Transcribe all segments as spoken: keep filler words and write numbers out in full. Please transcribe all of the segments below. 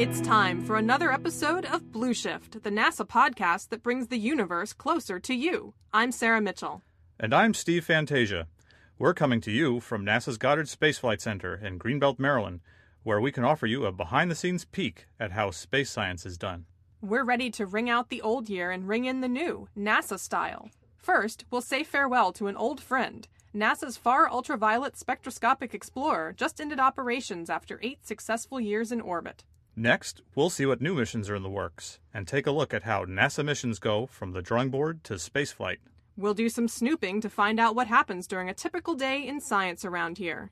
It's time for another episode of Blue Shift, the NASA podcast that brings the universe closer to you. I'm Sarah Mitchell. And I'm Steve Fantasia. We're coming to you from NASA's Goddard Space Flight Center in Greenbelt, Maryland, where we can offer you a behind-the-scenes peek at how space science is done. We're ready to ring out the old year and ring in the new, NASA style. First, we'll say farewell to an old friend. NASA's Far Ultraviolet Spectroscopic Explorer just ended operations after eight successful years in orbit. Next, we'll see what new missions are in the works and take a look at how NASA missions go from the drawing board to spaceflight. We'll do some snooping to find out what happens during a typical day in science around here.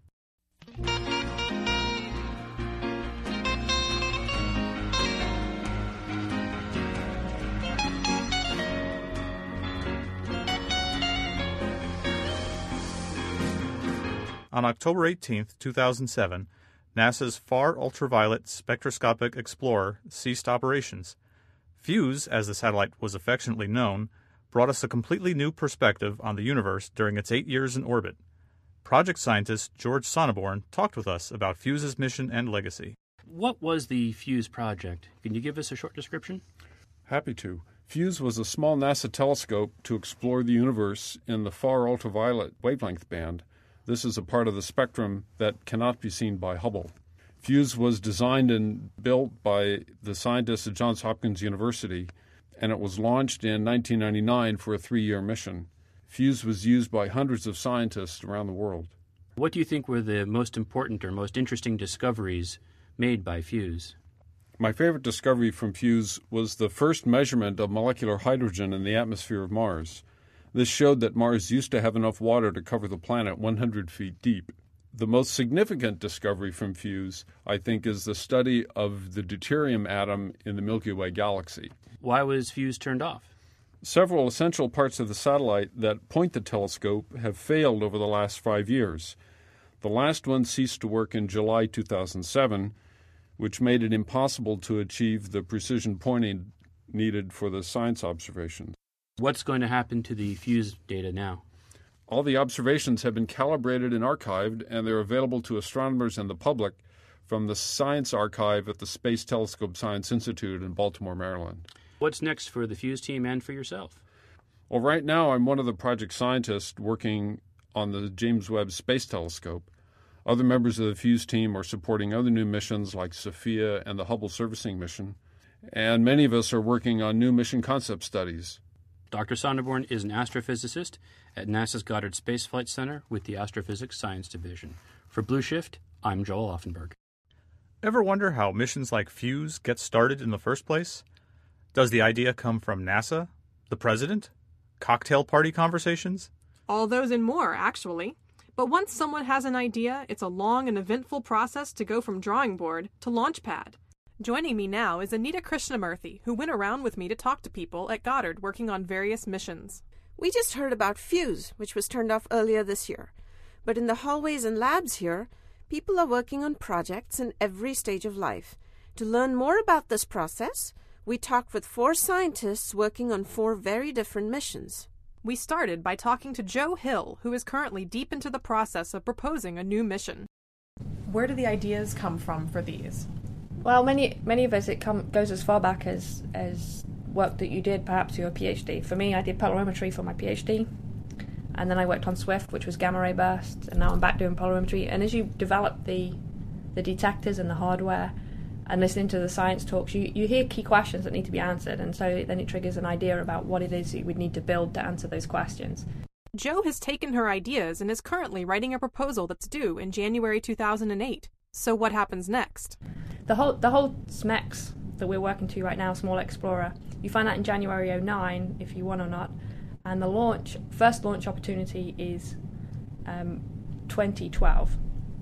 On October eighteenth, two thousand seven, NASA's Far Ultraviolet Spectroscopic Explorer ceased operations. FUSE, as the satellite was affectionately known, brought us a completely new perspective on the universe during its eight years in orbit. Project scientist George Sonneborn talked with us about FUSE's mission and legacy. What was the FUSE project? Can you give us a short description? Happy to. FUSE was a small NASA telescope to explore the universe in the far ultraviolet wavelength band. This is a part of the spectrum that cannot be seen by Hubble. FUSE was designed and built by the scientists at Johns Hopkins University, and it was launched in nineteen ninety-nine for a three-year mission. FUSE was used by hundreds of scientists around the world. What do you think were the most important or most interesting discoveries made by FUSE? My favorite discovery from FUSE was the first measurement of molecular hydrogen in the atmosphere of Mars. This showed that Mars used to have enough water to cover the planet one hundred feet deep. The most significant discovery from FUSE, I think, is the study of the deuterium atom in the Milky Way galaxy. Why was FUSE turned off? Several essential parts of the satellite that point the telescope have failed over the last five years. The last one ceased to work in July two thousand seven, which made it impossible to achieve the precision pointing needed for the science observations. What's going to happen to the FUSE data now? All the observations have been calibrated and archived, and they're available to astronomers and the public from the Science Archive at the Space Telescope Science Institute in Baltimore, Maryland. What's next for the FUSE team and for yourself? Well, right now I'm one of the project scientists working on the James Webb Space Telescope. Other members of the FUSE team are supporting other new missions like SOFIA and the Hubble Servicing Mission, and many of us are working on new mission concept studies. Doctor Sonneborn is an astrophysicist at NASA's Goddard Space Flight Center with the Astrophysics Science Division. For Blue Shift, I'm Joel Offenberg. Ever wonder how missions like FUSE get started in the first place? Does the idea come from NASA? The president? Cocktail party conversations? All those and more, actually. But once someone has an idea, it's a long and eventful process to go from drawing board to launch pad. Joining me now is Anita Krishnamurthy, who went around with me to talk to people at Goddard working on various missions. We just heard about FUSE, which was turned off earlier this year. But in the hallways and labs here, people are working on projects in every stage of life. To learn more about this process, we talked with four scientists working on four very different missions. We started by talking to Joe Hill, who is currently deep into the process of proposing a new mission. Where do the ideas come from for these? Well, many many of us, it come, goes as far back as, as work that you did perhaps your PhD. For me, I did polarimetry for my PhD, and then I worked on SWIFT, which was gamma ray burst, and now I'm back doing polarimetry. And as you develop the the detectors and the hardware and listening to the science talks, you, you hear key questions that need to be answered, and so then it triggers an idea about what it is you would need to build to answer those questions. Joe has taken her ideas and is currently writing a proposal that's due in January two thousand eight. So what happens next? The whole the whole S M E X that we're working to right now, Small Explorer, you find out in January oh nine if you want or not, and the launch first launch opportunity is um, twenty twelve.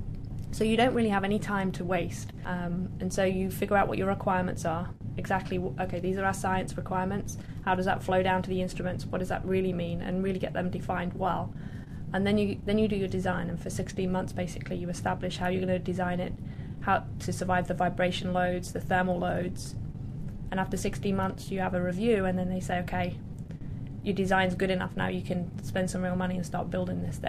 So you don't really have any time to waste, um, and so you figure out what your requirements are. Exactly, okay, these are our science requirements. How does that flow down to the instruments? What does that really mean? And really get them defined well. And then you then you do your design, and for sixteen months, basically, you establish how you're going to design it, how to survive the vibration loads, the thermal loads. And after sixteen months, you have a review, and then they say, okay, your design's good enough now, you can spend some real money and start building this thing.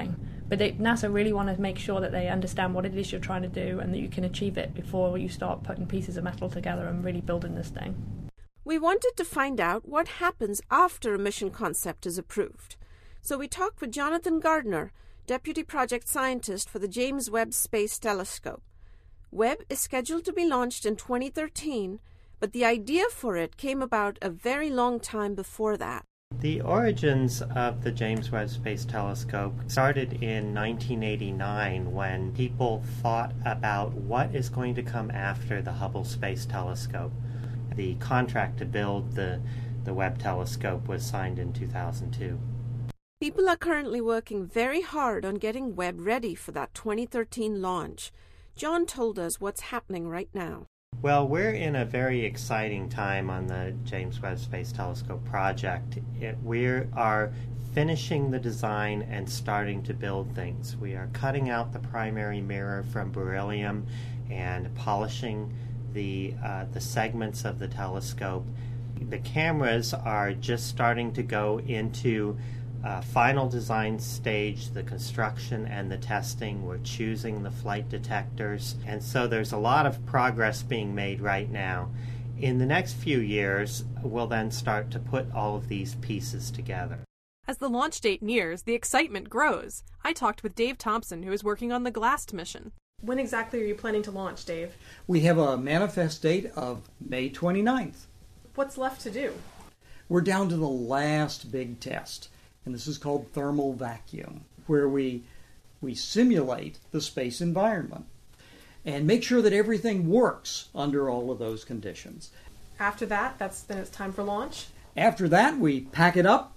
But they, NASA really want to make sure that they understand what it is you're trying to do and that you can achieve it before you start putting pieces of metal together and really building this thing. We wanted to find out what happens after a mission concept is approved. So we talked with Jonathan Gardner, Deputy Project Scientist for the James Webb Space Telescope. Webb is scheduled to be launched in twenty thirteen, but the idea for it came about a very long time before that. The origins of the James Webb Space Telescope started in nineteen eighty-nine when people thought about what is going to come after the Hubble Space Telescope. The contract to build the, the Webb telescope was signed in two thousand two. People are currently working very hard on getting Webb ready for that twenty thirteen launch. John told us what's happening right now. Well, we're in a very exciting time on the James Webb Space Telescope project. It, we are finishing the design and starting to build things. We are cutting out the primary mirror from beryllium and polishing the, uh, the segments of the telescope. The cameras are just starting to go into Uh, final design stage, the construction and the testing. We're choosing the flight detectors, and so there's a lot of progress being made right now. In the next few years, we'll then start to put all of these pieces together. As the launch date nears, the excitement grows. I talked with Dave Thompson, who is working on the GLAST mission. When exactly are you planning to launch, Dave? We have a manifest date of May twenty-ninth. What's left to do? We're down to the last big test, and this is called thermal vacuum, where we we simulate the space environment and make sure that everything works under all of those conditions. After that, that's then it's time for launch? After that, we pack it up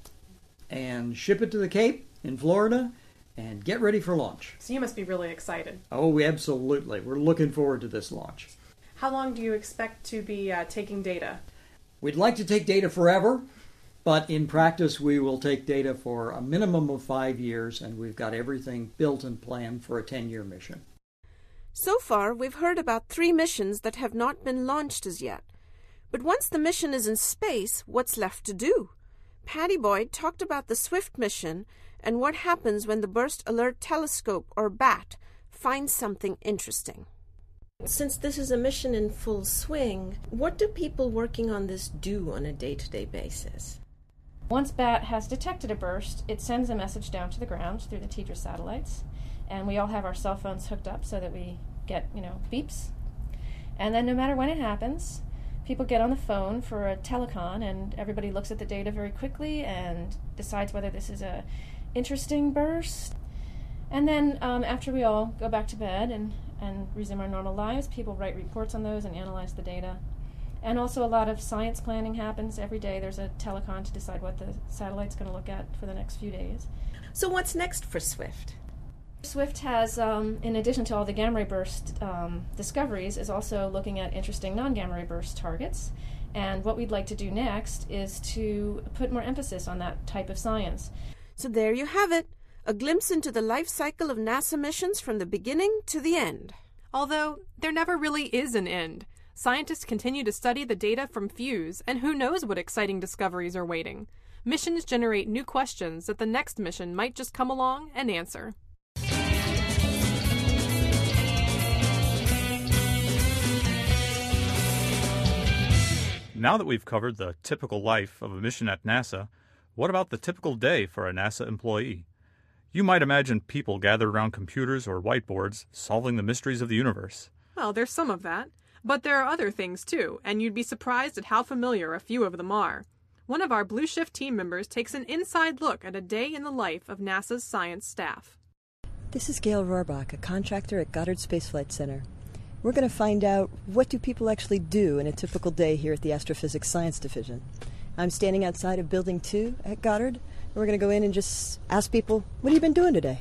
and ship it to the Cape in Florida and get ready for launch. So you must be really excited. Oh, absolutely. We're looking forward to this launch. How long do you expect to be uh, taking data? We'd like to take data forever, but in practice we will take data for a minimum of five years, and we've got everything built and planned for a ten-year mission. So far, we've heard about three missions that have not been launched as yet. But once the mission is in space, what's left to do? Patty Boyd talked about the SWIFT mission and what happens when the Burst Alert Telescope, or B A T, finds something interesting. Since this is a mission in full swing, what do people working on this do on a day-to-day basis? Once B A T has detected a burst, it sends a message down to the ground through the TDRS satellites, and we all have our cell phones hooked up so that we get, you know, beeps. And then no matter when it happens, people get on the phone for a telecon, and everybody looks at the data very quickly and decides whether this is a interesting burst. And then um, after we all go back to bed and, and resume our normal lives, people write reports on those and analyze the data. And also a lot of science planning happens. Every day there's a telecon to decide what the satellite's going to look at for the next few days. So what's next for SWIFT? SWIFT has, um, in addition to all the gamma ray burst um, discoveries, is also looking at interesting non-gamma ray burst targets. And what we'd like to do next is to put more emphasis on that type of science. So there you have it, a glimpse into the life cycle of NASA missions from the beginning to the end. Although there never really is an end. Scientists continue to study the data from FUSE, and who knows what exciting discoveries are waiting. Missions generate new questions that the next mission might just come along and answer. Now that we've covered the typical life of a mission at NASA, what about the typical day for a NASA employee? You might imagine people gathered around computers or whiteboards solving the mysteries of the universe. Well, there's some of that. But there are other things, too, and you'd be surprised at how familiar a few of them are. One of our Blue Shift team members takes an inside look at a day in the life of NASA's science staff. This is Gail Rohrbach, a contractor at Goddard Space Flight Center. We're going to find out what do people actually do in a typical day here at the Astrophysics Science Division. I'm standing outside of Building two at Goddard, and we're going to go in and just ask people, what have you been doing today?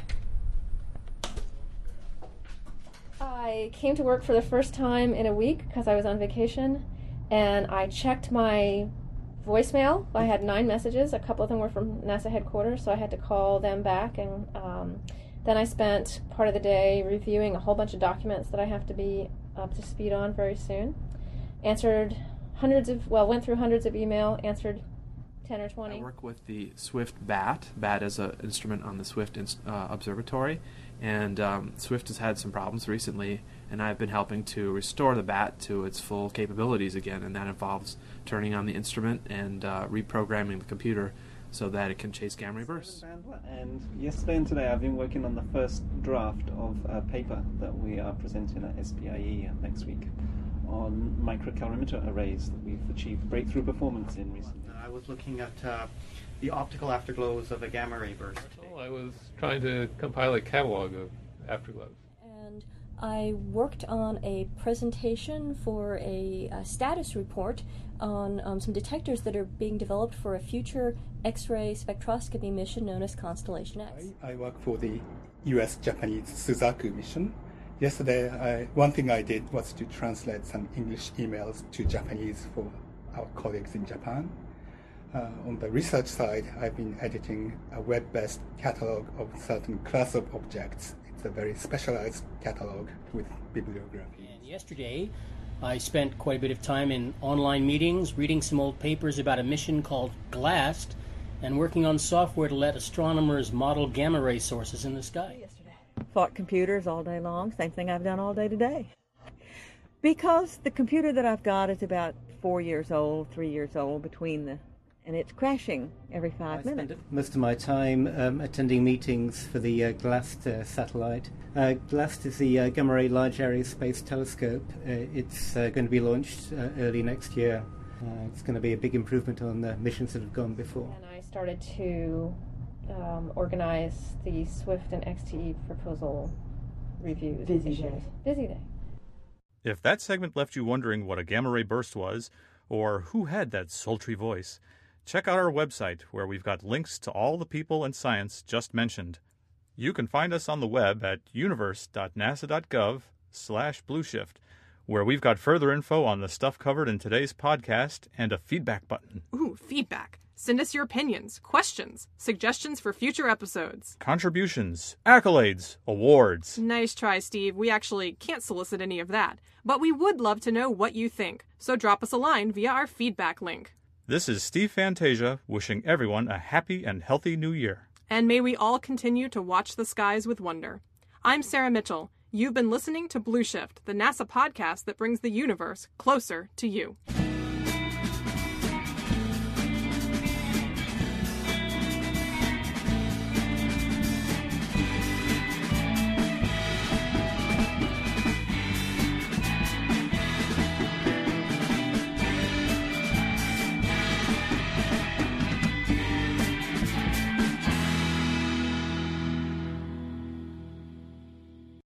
I came to work for the first time in a week because I was on vacation, and I checked my voicemail. I had nine messages. A couple of them were from NASA headquarters, so I had to call them back, and um, then I spent part of the day reviewing a whole bunch of documents that I have to be up to speed on very soon. Answered hundreds of, well, went through hundreds of email, answered ten or twenty. I work with the Swift B A T. B A T is an instrument on the Swift inst- uh, Observatory, and um, Swift has had some problems recently, and I've been helping to restore the B A T to its full capabilities again, and that involves turning on the instrument and uh, reprogramming the computer so that it can chase gamma ray bursts. And yesterday and today I've been working on the first draft of a paper that we are presenting at S P I E next week on microcalorimeter arrays that we've achieved breakthrough performance in recently. I was looking at uh, the optical afterglows of a gamma ray burst. Well, I was trying to compile a catalog of afterglows. And I worked on a presentation for a, a status report on um, some detectors that are being developed for a future X-ray spectroscopy mission known as Constellation X. I, I work for the U S Japanese Suzaku mission. Yesterday, I, one thing I did was to translate some English emails to Japanese for our colleagues in Japan. Uh, on the research side, I've been editing a web-based catalog of certain class of objects. It's a very specialized catalog with bibliography. And yesterday, I spent quite a bit of time in online meetings, reading some old papers about a mission called GLAST, and working on software to let astronomers model gamma ray sources in the sky. Fought computers all day long, same thing I've done all day today. Because the computer that I've got is about four years old, three years old between the, and it's crashing every five I minutes. spend most of my time um, attending meetings for the uh, GLAST uh, satellite. Uh, GLAST is the uh, Gamma Ray Large Area Space Telescope. Uh, it's uh, going to be launched uh, early next year. Uh, it's going to be a big improvement on the missions that have gone before. And I started to um, organize the Swift and X T E proposal reviews. Busy day. Busy day. If that segment left you wondering what a gamma ray burst was, or who had that sultry voice, check out our website where we've got links to all the people and science just mentioned. You can find us on the web at universe.nasa.gov slash blueshift, where we've got further info on the stuff covered in today's podcast and a feedback button. Ooh, feedback. Send us your opinions, questions, suggestions for future episodes. Contributions, accolades, awards. Nice try, Steve. We actually can't solicit any of that. But we would love to know what you think, so drop us a line via our feedback link. This is Steve Fantasia wishing everyone a happy and healthy new year. And may we all continue to watch the skies with wonder. I'm Sarah Mitchell. You've been listening to Blue Shift, the NASA podcast that brings the universe closer to you.